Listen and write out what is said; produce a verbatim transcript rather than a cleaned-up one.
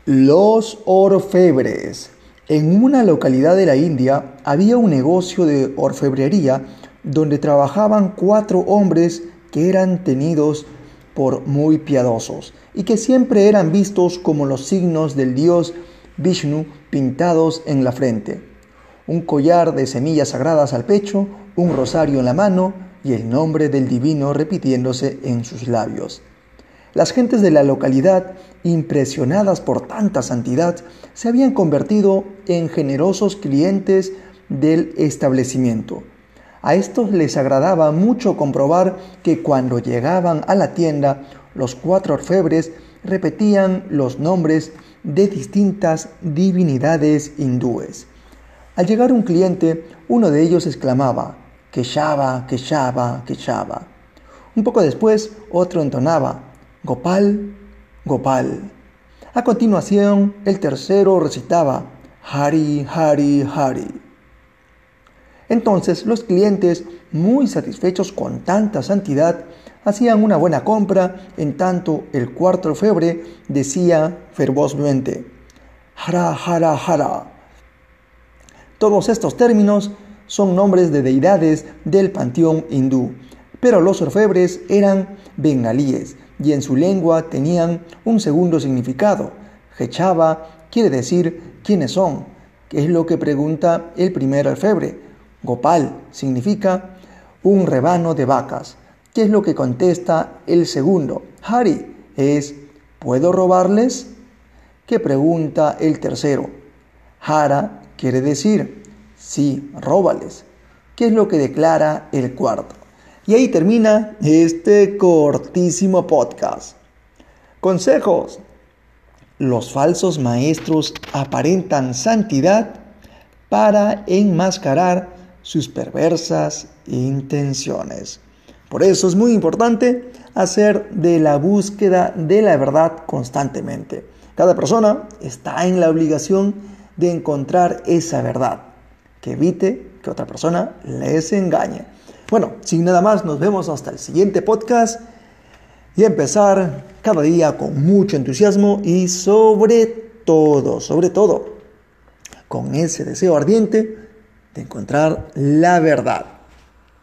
Los orfebres. En una localidad de la India había un negocio de orfebrería donde trabajaban cuatro hombres que eran tenidos por muy piadosos y que siempre eran vistos como los signos del dios Vishnu pintados en la frente. Un collar de semillas sagradas al pecho, un rosario en la mano y el nombre del divino repitiéndose en sus labios. Las gentes de la localidad, impresionadas por tanta santidad, se habían convertido en generosos clientes del establecimiento. A estos les agradaba mucho comprobar que cuando llegaban a la tienda, los cuatro orfebres repetían los nombres de distintas divinidades hindúes. Al llegar un cliente, uno de ellos exclamaba, Keshava, Keshava, Keshava. Un poco después, otro entonaba, Gopal, Gopal. A continuación, el tercero recitaba, Hari, Hari, Hari. Entonces, los clientes, muy satisfechos con tanta santidad, hacían una buena compra, en tanto el cuarto orfebre decía fervozmente, Hara, Hara, Hara. Todos estos términos son nombres de deidades del panteón hindú, pero los orfebres eran bengalíes y en su lengua tenían un segundo significado. Keshava quiere decir quiénes son, que es lo que pregunta el primer orfebre. Gopal significa un rebaño de vacas, que es lo que contesta el segundo. Hari es ¿puedo robarles? Que pregunta el tercero. Hara quiere decir sí, róbales, que es lo que declara el cuarto. Y ahí termina este cortísimo podcast. Consejos. Los falsos maestros aparentan santidad para enmascarar sus perversas intenciones. Por eso es muy importante hacer de la búsqueda de la verdad constantemente. Cada persona está en la obligación de encontrar esa verdad, que evite que otra persona les engañe. Bueno, sin nada más, nos vemos hasta el siguiente podcast y empezar cada día con mucho entusiasmo y sobre todo, sobre todo, con ese deseo ardiente de encontrar la verdad.